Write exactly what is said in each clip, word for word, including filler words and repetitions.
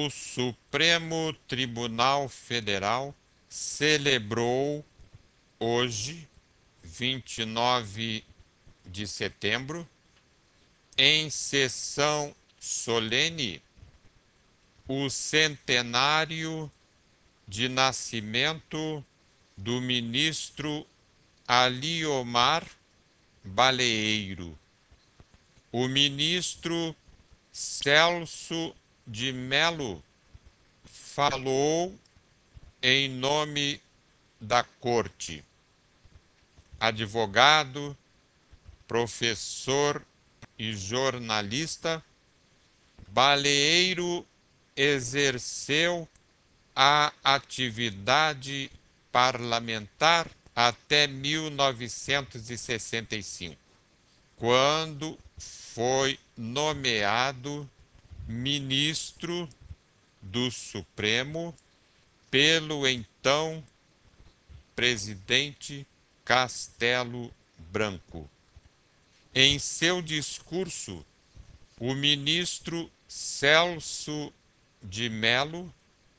O Supremo Tribunal Federal celebrou hoje, vinte e nove de setembro, em sessão solene, o centenário de nascimento do ministro Aliomar Baleeiro. O ministro Celso de Mello falou em nome da Corte. Advogado, professor e jornalista, Baleeiro exerceu a atividade parlamentar até mil novecentos e sessenta e cinco, quando foi nomeado ministro do Supremo pelo então presidente Castelo Branco. Em seu discurso, o ministro Celso de Mello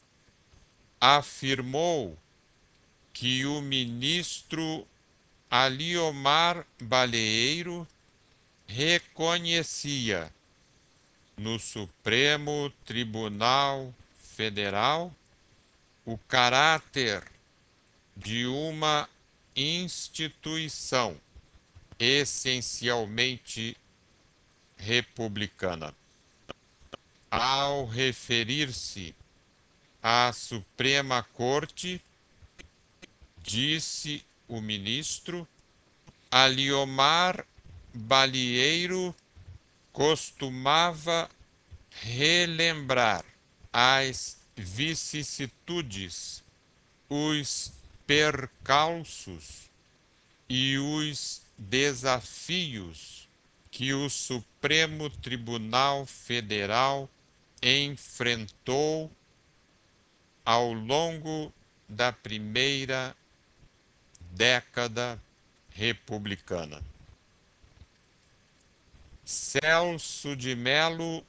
afirmou que o ministro Aliomar Baleeiro reconhecia no Supremo Tribunal Federal o caráter de uma instituição essencialmente republicana. Ao referir-se à Suprema Corte, disse o ministro, Aliomar Baleeiro costumava relembrar as vicissitudes, os percalços e os desafios que o Supremo Tribunal Federal enfrentou ao longo da primeira década republicana. Celso de Mello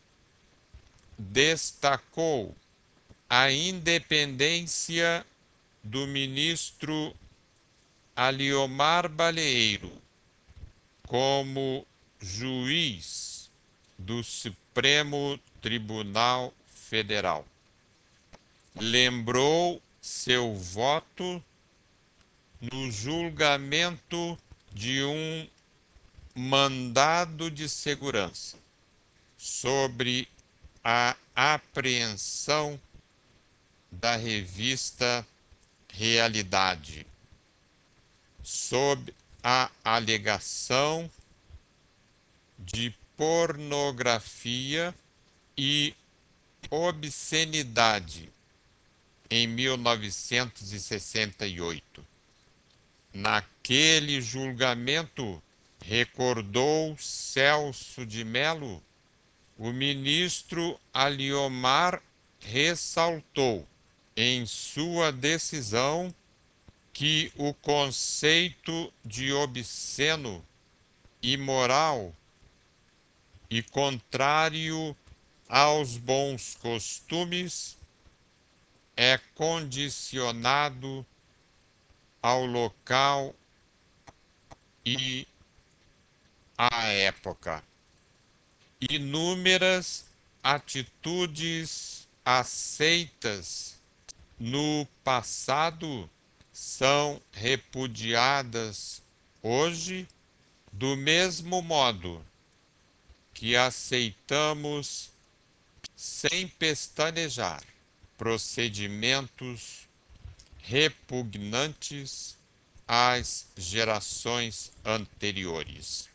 destacou a independência do ministro Aliomar Baleeiro como juiz do Supremo Tribunal Federal. Lembrou seu voto no julgamento de um mandado de segurança sobre a apreensão da revista Realidade, sob a alegação de pornografia e obscenidade em mil novecentos e sessenta e oito. Naquele julgamento, recordou Celso de Mello, o ministro Aliomar ressaltou em sua decisão que o conceito de obsceno, imoral e contrário aos bons costumes é condicionado ao local e à época. Inúmeras atitudes aceitas no passado são repudiadas hoje, do mesmo modo que aceitamos sem pestanejar procedimentos repugnantes às gerações anteriores.